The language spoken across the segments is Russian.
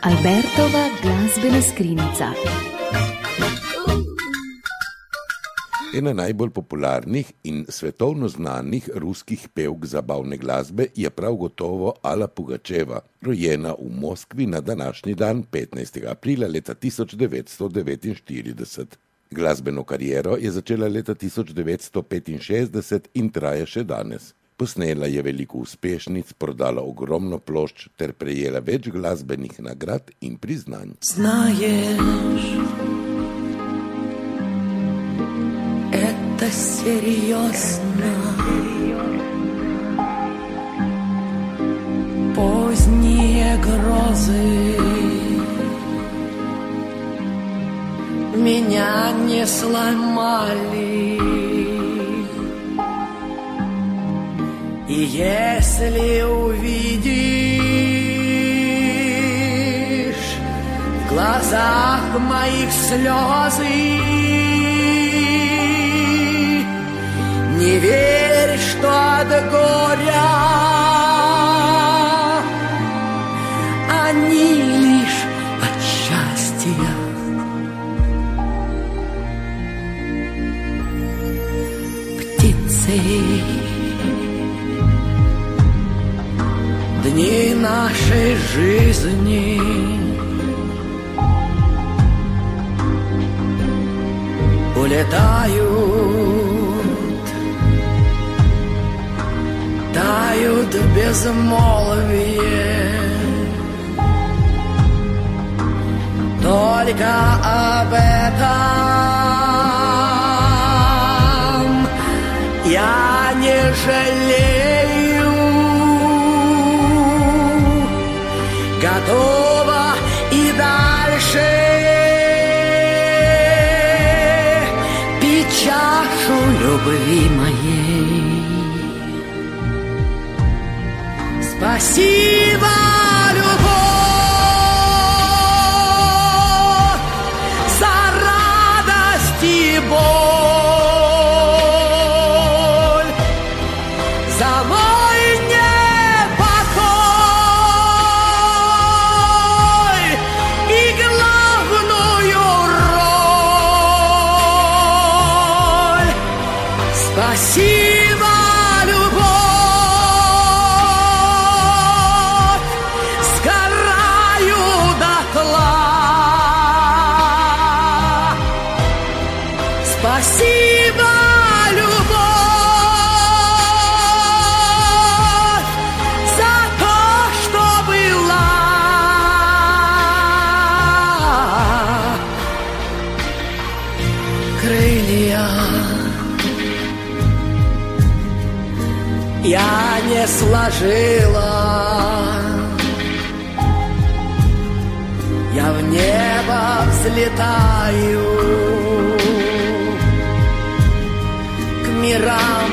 Albertova glasbena skrinjica. Ena najbolj popularnih in svetovno znanih ruskih pevk zabavne glasbe je prav gotovo Alla Pugačeva, rojena v Moskvi na današnji dan 15. aprila leta 1949. Glasbeno kariero je začela leta 1965 in traja še danes. Posnela je veliko uspešnic, prodala ogromno plošč ter prejela več glasbenih nagrad in priznanj. Знаешь, это серьезно. Поздние грозы меня не сломали. И если увидишь в глазах моих слезы, не верь, что от горя они лишь от счастья. Птицы, дни нашей жизни улетают, тают в безмолвие. Только об этом я не жалею. Готова и дальше пить чашу любви моей. Спасибо, любовь, за радость и боль, за мой непокой и главную роль. Спасибо, спасибо, любовь, за то, что была. Крылья я не сложила, я в небо взлетаю мирам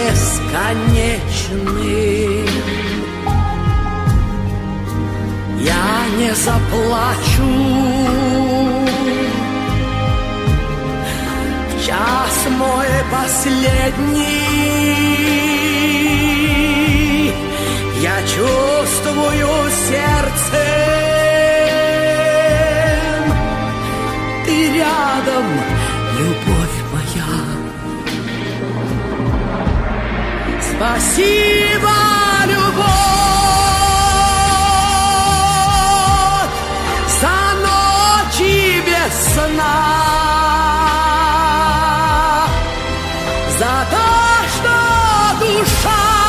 бесконечным. Я не заплачу в час мой последний. Я чувствую сердцем, ты рядом, любовь моя. Спасибо, любовь, за ночи без сна, за то, что душа